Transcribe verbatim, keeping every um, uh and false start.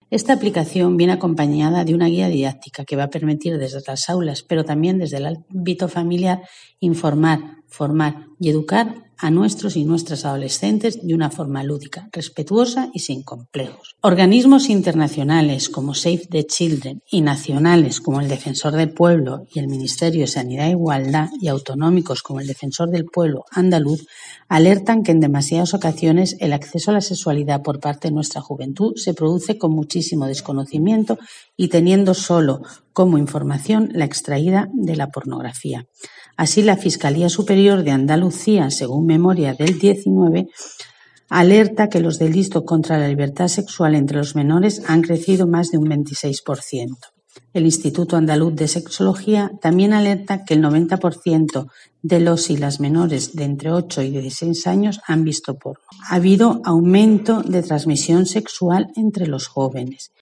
Esta aplicación viene acompañada de una guía didáctica que va a permitir desde las aulas, pero también desde el ámbito familiar, informar, formar y educar a nuestros y nuestras adolescentes de una forma lúdica, respetuosa y sin complejos. Organismos internacionales como Save the Children y nacionales como el Defensor del Pueblo y el Ministerio de Sanidad e Igualdad y autonómicos como el Defensor del Pueblo andaluz alertan que en demasiadas ocasiones el acceso a la sexualidad por parte de nuestra juventud se produce con muchísimo desconocimiento y teniendo solo como información la extraída de la pornografía. Así, la Fiscalía Superior de Andalucía, según memoria del diecinueve, alerta que los delitos contra la libertad sexual entre los menores han crecido más de un veintiséis por ciento. El Instituto Andaluz de Sexología también alerta que el noventa por ciento de los y las menores de entre ocho y dieciséis años han visto porno. Ha habido aumento de transmisión sexual entre los jóvenes